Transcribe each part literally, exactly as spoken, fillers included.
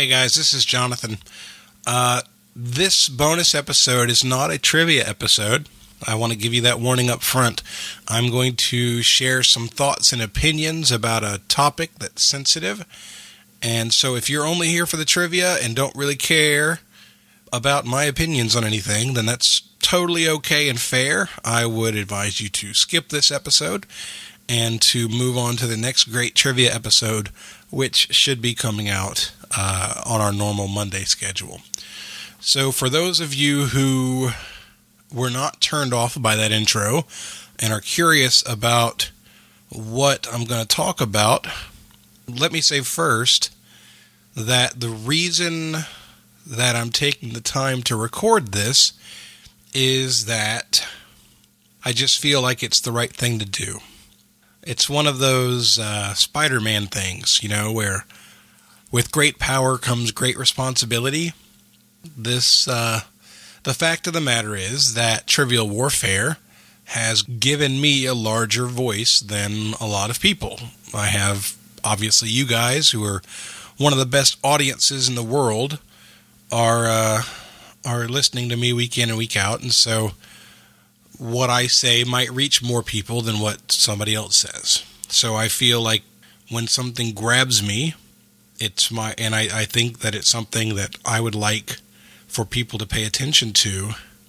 Hey guys, this is Jonathan. Uh, this bonus episode is not a trivia episode. I want to give you that warning up front. I'm going to share some thoughts and opinions about a topic that's sensitive. And so if you're only here for the trivia and don't really care about my opinions on anything, then that's totally okay and fair. I would advise you to skip this episode and to move on to the next great trivia episode, which should be coming out uh, on our normal Monday schedule. So for those of you who were not turned off by that intro and are curious about what I'm going to talk about, let me say first that the reason that I'm taking the time to record this is that I just feel like it's the right thing to do. It's one of those uh, Spider-Man things, you know, where with great power comes great responsibility. This, uh, the fact of the matter is that Trivial Warfare has given me a larger voice than a lot of people. I have, obviously, you guys who are one of the best audiences in the world are uh, are listening to me week in and week out, and so what I say might reach more people than what somebody else says. So I feel like when something grabs me, it's my, and I, I think that it's something that I would like for people to pay attention to,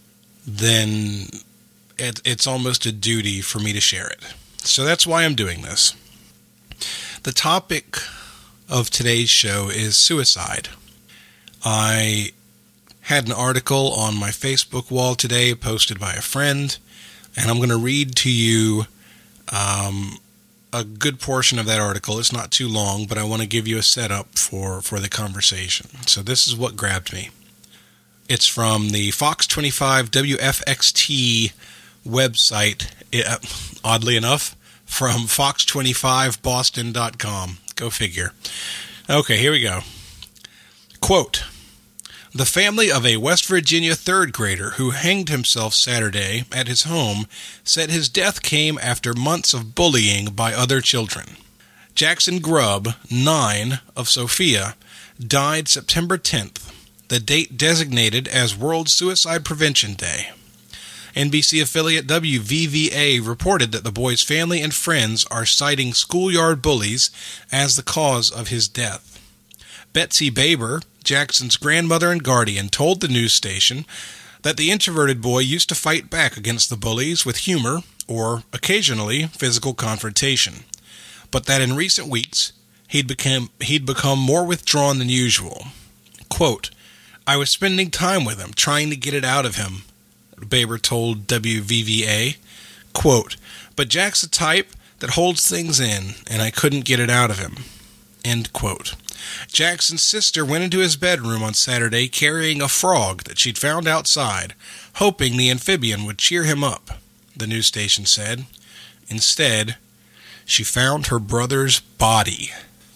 then it, it's almost a duty for me to share it. So that's why I'm doing this. The topic of today's show is suicide. I had an article on my Facebook wall today posted by a friend, and I'm going to read to you um, a good portion of that article. It's not too long, but I want to give you a setup for, for the conversation. So this is what grabbed me. It's from the Fox twenty-five W F X T website, it, oddly enough, from fox twenty-five boston dot com. Go figure. Okay, here we go. Quote, "The family of a West Virginia third grader who hanged himself Saturday at his home said his death came after months of bullying by other children. Jackson Grubb, nine, of Sophia, died September tenth, the date designated as World Suicide Prevention Day. N B C affiliate W V V A reported that the boy's family and friends are citing schoolyard bullies as the cause of his death. Betsy Baber, Jackson's grandmother and guardian, told the news station that the introverted boy used to fight back against the bullies with humor or, occasionally, physical confrontation, but that in recent weeks he'd become, he'd become more withdrawn than usual. Quote, "I was spending time with him, trying to get it out of him," Baber told W V V A. Quote, "But Jack's a type that holds things in, and I couldn't get it out of him." End quote. Jackson's sister went into his bedroom on Saturday carrying a frog that she'd found outside, hoping the amphibian would cheer him up, the news station said. Instead, she found her brother's body.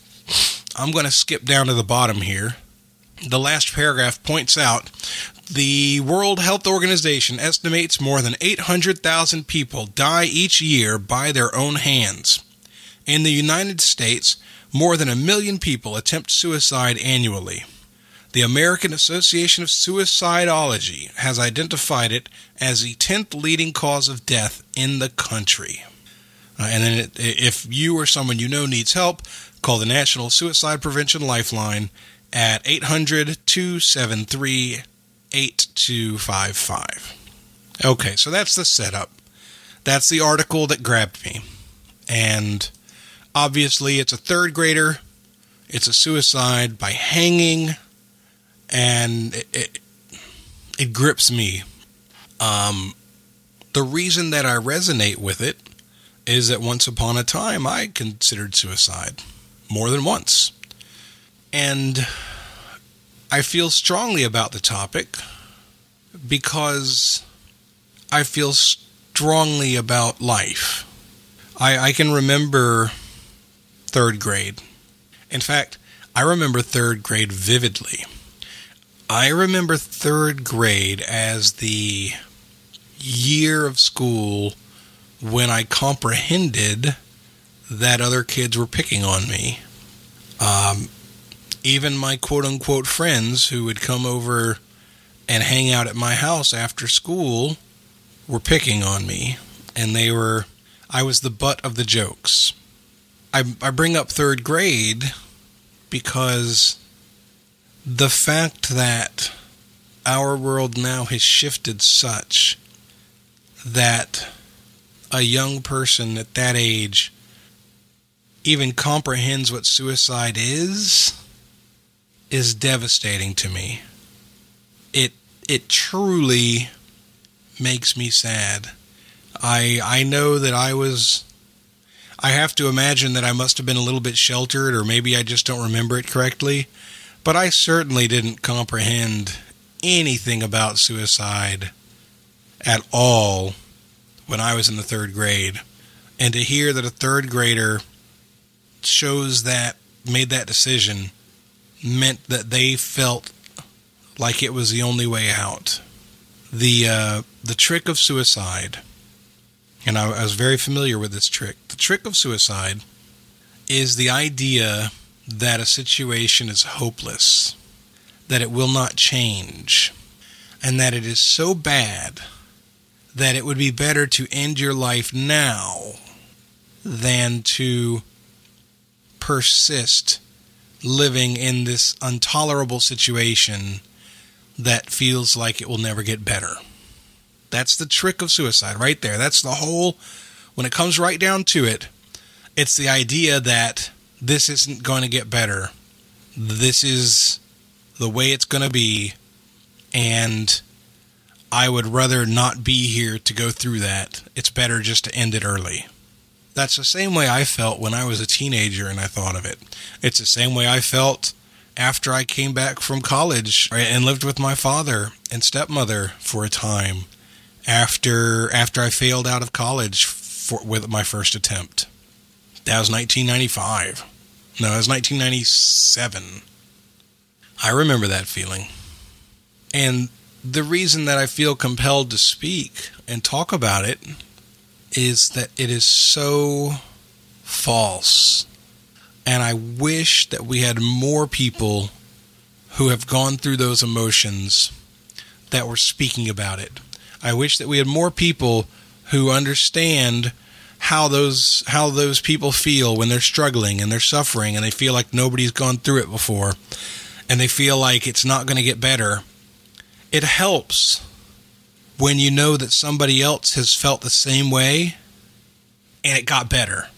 I'm going to skip down to the bottom here. The last paragraph points out the World Health Organization estimates more than eight hundred thousand people die each year by their own hands. In the United States, more than a million people attempt suicide annually. The American Association of Suicidology has identified it as the tenth leading cause of death in the country. Uh, and then it, if you or someone you know needs help, call the National Suicide Prevention Lifeline at eight hundred, two seven three, eight two five five. Okay, so that's the setup. That's the article that grabbed me. And obviously, it's a third grader. It's a suicide by hanging, and it, it, it grips me. Um, the reason that I resonate with it is that once upon a time, I considered suicide more than once. And I feel strongly about the topic because I feel strongly about life. I, I can remember third grade. In fact, I remember third grade vividly. I remember third grade as the year of school when I comprehended that other kids were picking on me. Um, Even my quote-unquote friends who would come over and hang out at my house after school were picking on me, and they were, I was the butt of the jokes. I, I bring up third grade because the fact that our world now has shifted such that a young person at that age even comprehends what suicide is, is devastating to me. It it truly makes me sad. I I know that I was, I have to imagine that I must have been a little bit sheltered, or maybe I just don't remember it correctly, but I certainly didn't comprehend anything about suicide at all when I was in the third grade. And to hear that a third grader chose that, made that decision, meant that they felt like it was the only way out. The uh, the trick of suicide, and I, I was very familiar with this trick. The trick of suicide is the idea that a situation is hopeless, that it will not change, and that it is so bad that it would be better to end your life now than to persist living in this intolerable situation that feels like it will never get better. That's the trick of suicide right there. That's the whole, when it comes right down to it, it's the idea that this isn't going to get better. This is the way it's going to be, and I would rather not be here to go through that. It's better just to end it early. That's the same way I felt when I was a teenager and I thought of it. It's the same way I felt after I came back from college and lived with my father and stepmother for a time after after I failed out of college for, with my first attempt. That was nineteen ninety-five. No, it was nineteen ninety-seven. I remember that feeling. And the reason that I feel compelled to speak and talk about it is that it is so false. And I wish that we had more people who have gone through those emotions that were speaking about it. I wish that we had more people who understand how those how those people feel when they're struggling and they're suffering and they feel like nobody's gone through it before and they feel like it's not going to get better. It helps when you know that somebody else has felt the same way and it got better.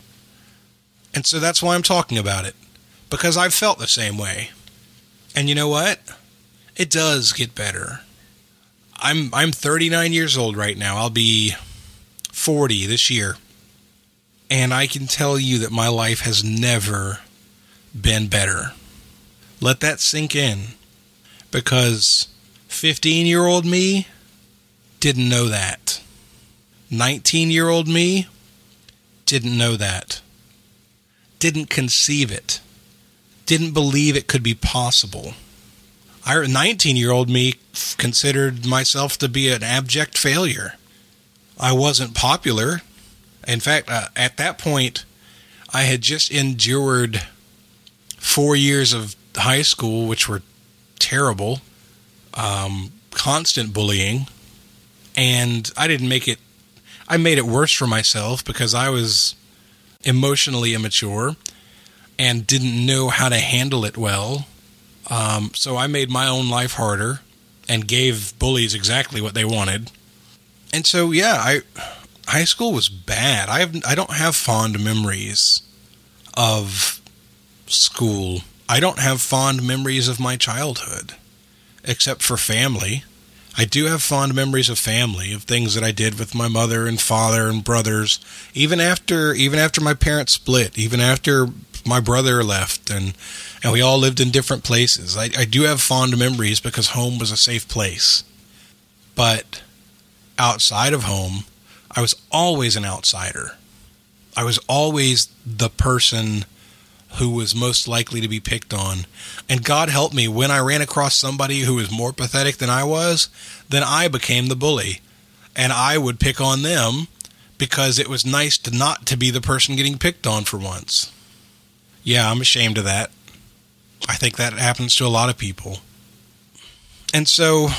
And so that's why I'm talking about it, because I've felt the same way. And you know what? It does get better. I'm I'm thirty-nine years old right now. I'll be forty this year. And I can tell you that my life has never been better. Let that sink in, because fifteen-year-old me didn't know that. nineteen-year-old me didn't know that. Didn't conceive it. Didn't believe it could be possible. I, nineteen-year-old me considered myself to be an abject failure. I wasn't popular. In fact, uh, at that point, I had just endured four years of high school, which were terrible, um, constant bullying, and I didn't make it, I made it worse for myself because I was emotionally immature and didn't know how to handle it well. Um, so I made my own life harder and gave bullies exactly what they wanted. And so, yeah, I high school was bad. I have I don't have fond memories of school. I don't have fond memories of my childhood, except for family. I do have fond memories of family, of things that I did with my mother and father and brothers, even after even after my parents split, even after my brother left, and, and we all lived in different places. I, I do have fond memories because home was a safe place. But outside of home, I was always an outsider. I was always the person who was most likely to be picked on. And God help me, when I ran across somebody who was more pathetic than I was, then I became the bully. And I would pick on them because it was nice to not to be the person getting picked on for once. Yeah, I'm ashamed of that. I think that happens to a lot of people. And so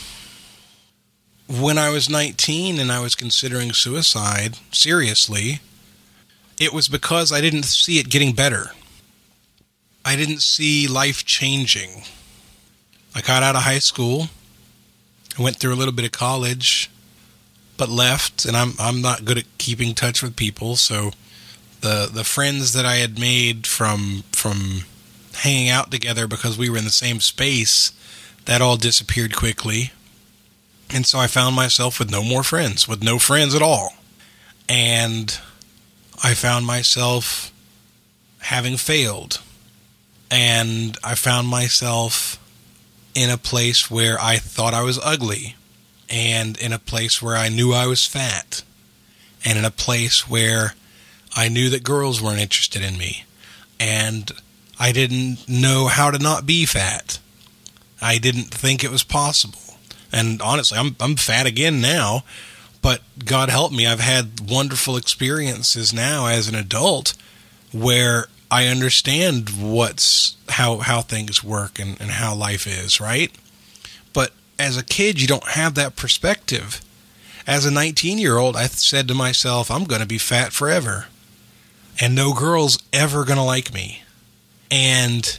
when I was nineteen and I was considering suicide seriously, it was because I didn't see it getting better. I didn't see life changing. I got out of high school. I went through a little bit of college, but left, and I'm I'm not good at keeping in touch with people, so the the friends that I had made from from hanging out together because we were in the same space, that all disappeared quickly. And so I found myself with no more friends, with no friends at all. And I found myself having failed. And I found myself in a place where I thought I was ugly. And in a place where I knew I was fat. And in a place where I knew that girls weren't interested in me. And I didn't know how to not be fat. I didn't think it was possible. And honestly, I'm I'm fat again now, but God help me, I've had wonderful experiences now as an adult where I understand what's how how things work and, and how life is, right? But as a kid, you don't have that perspective. As a nineteen-year-old, I said to myself, I'm going to be fat forever. And no girl's ever going to like me. And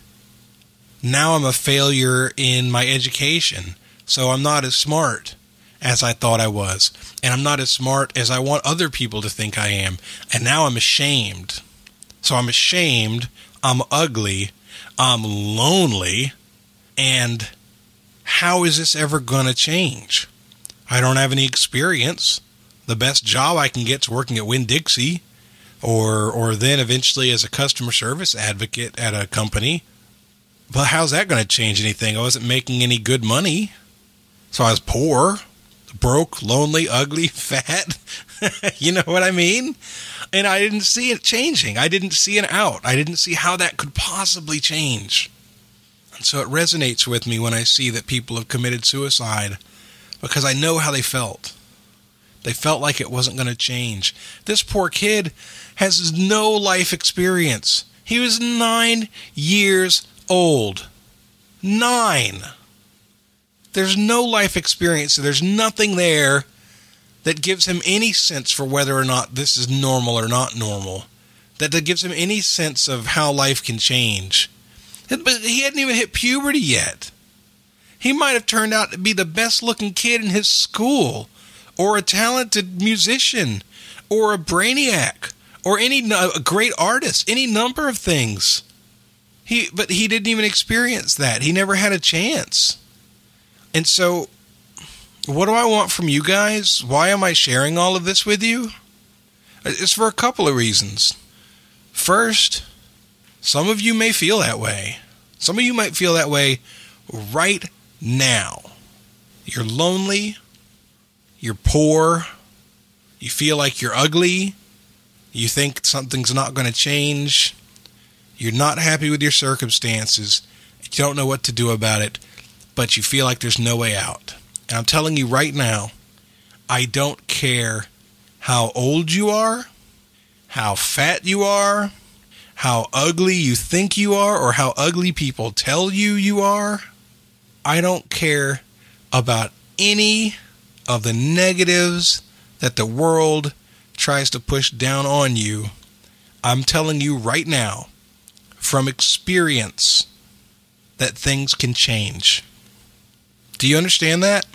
now I'm a failure in my education. So I'm not as smart as I thought I was. And I'm not as smart as I want other people to think I am. And now I'm ashamed. So I'm ashamed. I'm ugly. I'm lonely. And how is this ever going to change? I don't have any experience. The best job I can get is working at Winn-Dixie. Or or then eventually as a customer service advocate at a company. But how's that going to change anything? I wasn't making any good money. So I was poor, broke, lonely, ugly, fat. You know what I mean? And I didn't see it changing. I didn't see an out. I didn't see how that could possibly change. And so it resonates with me when I see that people have committed suicide because I know how they felt. They felt like it wasn't going to change. This poor kid has no life experience. He was nine years old. Nine. There's no life experience. There's nothing there that gives him any sense for whether or not this is normal or not normal. That, that gives him any sense of how life can change. But he hadn't even hit puberty yet. He might have turned out to be the best looking kid in his school, or a talented musician, or a brainiac, or any a great artist, any number of things. He, but he didn't even experience that. He never had a chance. And so, what do I want from you guys? Why am I sharing all of this with you? It's for a couple of reasons. First, some of you may feel that way. Some of you might feel that way right now. You're lonely. You're poor. You feel like you're ugly. You think something's not going to change. You're not happy with your circumstances. You don't know what to do about it, but you feel like there's no way out. And I'm telling you right now, I don't care how old you are, how fat you are, how ugly you think you are, or how ugly people tell you you are. I don't care about any of the negatives that the world tries to push down on you. I'm telling you right now, from experience, that things can change. Do you understand that?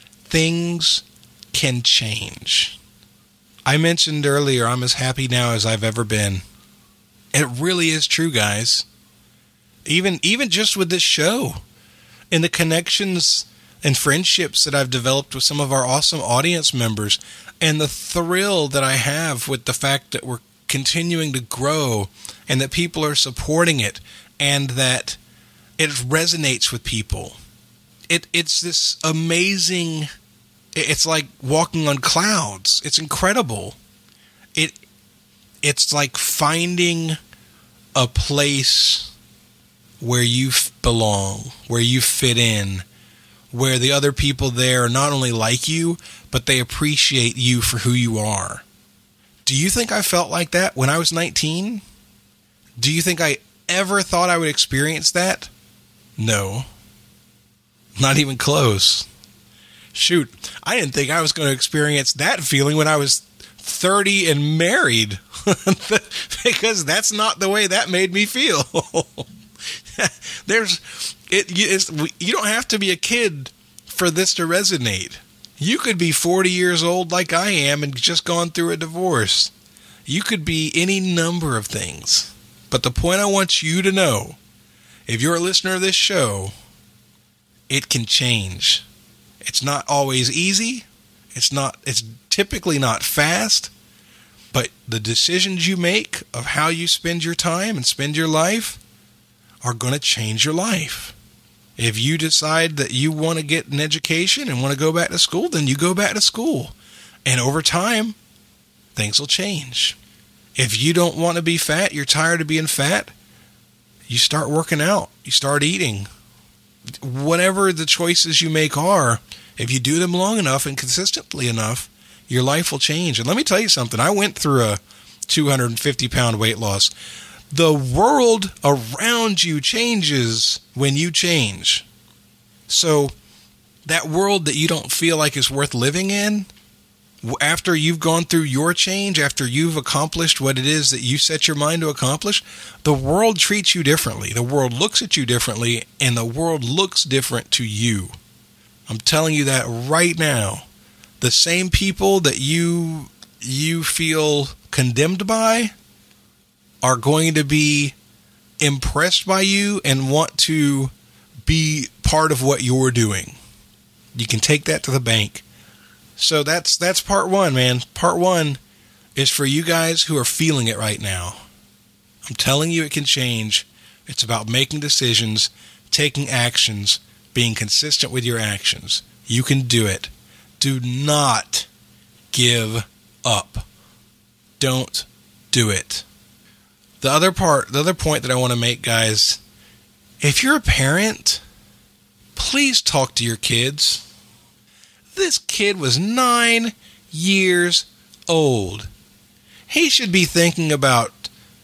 Things can change. I mentioned earlier, I'm as happy now as I've ever been. It really is true, guys. Even even just with this show and the connections and friendships that I've developed with some of our awesome audience members, and the thrill that I have with the fact that we're continuing to grow and that people are supporting it and that it resonates with people. It it's this amazing, it's like walking on clouds. It's incredible. It it's like finding a place where you belong, where you fit in, where the other people there not only like you, but they appreciate you for who you are. Do you think I felt like that when I was nineteen? Do you think I ever thought I would experience that? No. Not even close. Shoot, I didn't think I was going to experience that feeling when I was thirty and married. Because that's not the way that made me feel. There's it it's, you don't have to be a kid for this to resonate. You could be forty years old like I am and just gone through a divorce. You could be any number of things. But the point I want you to know, if you're a listener of this show, it can change. It's not always easy. It's not it's typically not fast. But the decisions you make of how you spend your time and spend your life are going to change your life. If you decide that you want to get an education and want to go back to school, then you go back to school. And over time, things will change. If you don't want to be fat, you're tired of being fat, you start working out. You start eating. Whatever the choices you make are, if you do them long enough and consistently enough, your life will change. And let me tell you something. I went through a two hundred fifty pound weight loss. The world around you changes when you change. So that world that you don't feel like is worth living in, after you've gone through your change, after you've accomplished what it is that you set your mind to accomplish, the world treats you differently. The world looks at you differently, and the world looks different to you. I'm telling you that right now. The same people that you you feel condemned by are going to be impressed by you and want to be part of what you're doing. You can take that to the bank. So that's that's part one, man. Part one is for you guys who are feeling it right now. I'm telling you it can change. It's about making decisions, taking actions, being consistent with your actions. You can do it. Do not give up. Don't do it. The other part, the other point that I want to make, guys, if you're a parent, please talk to your kids. This kid was nine years old. He should be thinking about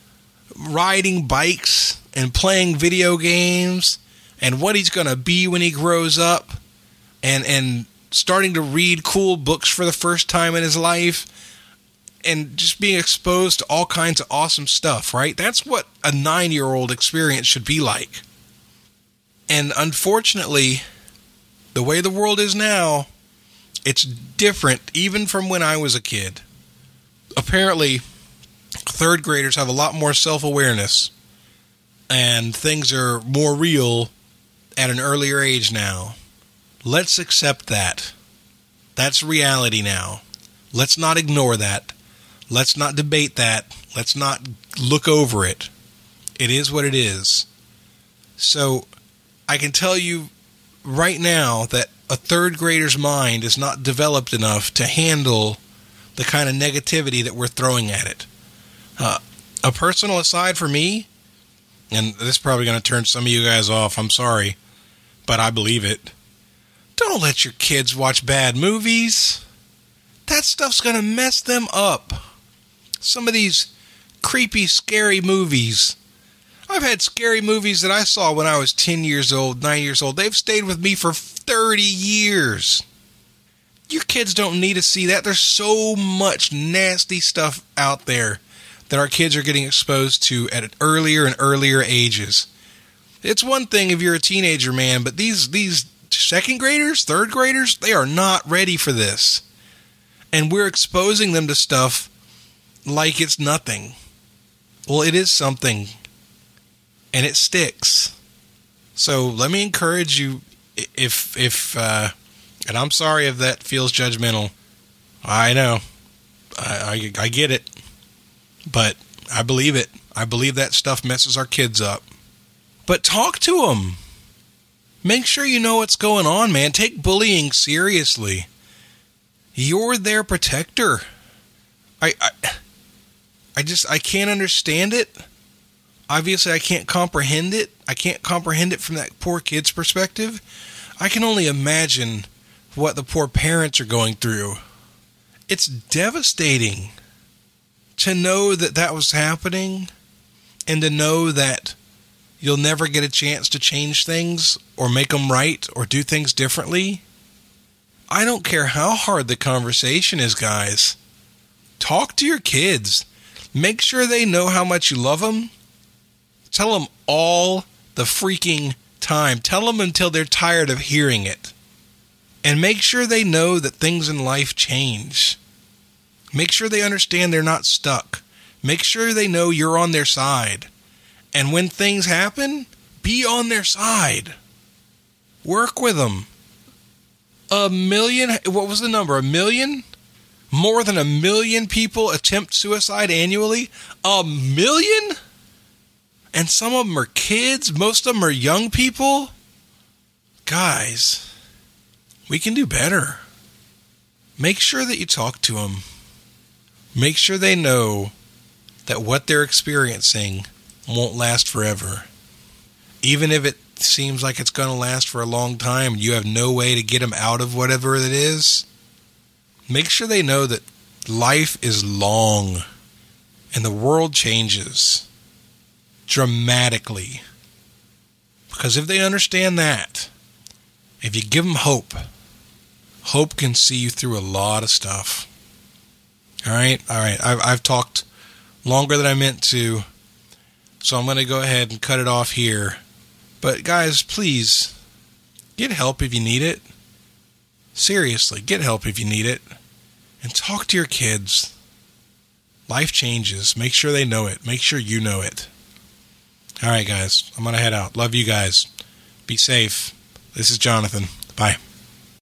riding bikes and playing video games and what he's going to be when he grows up and and starting to read cool books for the first time in his life and just being exposed to all kinds of awesome stuff, right? That's what a nine-year-old experience should be like. And unfortunately, the way the world is now, it's different even from when I was a kid. Apparently, third graders have a lot more self-awareness and things are more real at an earlier age now. Let's accept that. That's reality now. Let's not ignore that. Let's not debate that. Let's not look over it. It is what it is. So I can tell you right now that a third grader's mind is not developed enough to handle the kind of negativity that we're throwing at it. Uh, a personal aside for me, and this is probably going to turn some of you guys off, I'm sorry, but I believe it. Don't let your kids watch bad movies. That stuff's going to mess them up. Some of these creepy, scary movies. I've had scary movies that I saw when I was ten years old, nine years old. They've stayed with me for thirty years. Your kids don't need to see that. There's so much nasty stuff out there that our kids are getting exposed to at earlier and earlier ages. It's one thing if you're a teenager, man, but these these second graders, third graders, they are not ready for this. And we're exposing them to stuff like it's nothing. Well, it is something. And it sticks. So let me encourage you, if, if, uh, and I'm sorry if that feels judgmental. I know. I, I, I get it. But I believe it. I believe that stuff messes our kids up. But talk to them. Make sure you know what's going on, man. Take bullying seriously. You're their protector. I, I, I just, I can't understand it. Obviously, I can't comprehend it. I can't comprehend it from that poor kid's perspective. I can only imagine what the poor parents are going through. It's devastating to know that that was happening and to know that you'll never get a chance to change things or make them right or do things differently? I don't care how hard the conversation is, guys. Talk to your kids. Make sure they know how much you love them. Tell them all the freaking time. Tell them until they're tired of hearing it. And make sure they know that things in life change. Make sure they understand they're not stuck. Make sure they know you're on their side. And when things happen, be on their side. Work with them. A million, what was the number? A million? More than a million people attempt suicide annually? A million? And some of them are kids. Most of them are young people. Guys, we can do better. Make sure that you talk to them. Make sure they know that what they're experiencing won't last forever. Even if it seems like it's going to last for a long time and you have no way to get them out of whatever it is, make sure they know that life is long and the world changes dramatically. Because if they understand that, if you give them hope, hope can see you through a lot of stuff. All right? All right. I've, I've talked longer than I meant to, so I'm going to go ahead and cut it off here. But guys, please, get help if you need it. Seriously, get help if you need it. And talk to your kids. Life changes. Make sure they know it. Make sure you know it. All right, guys, I'm going to head out. Love you guys. Be safe. This is Jonathan. Bye.